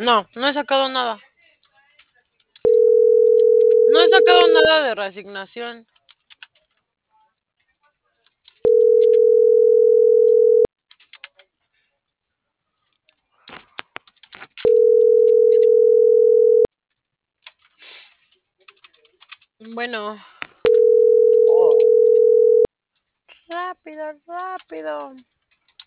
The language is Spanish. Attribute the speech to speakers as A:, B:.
A: No, no he sacado nada. No he sacado nada de resignación. Bueno, rápido, rápido.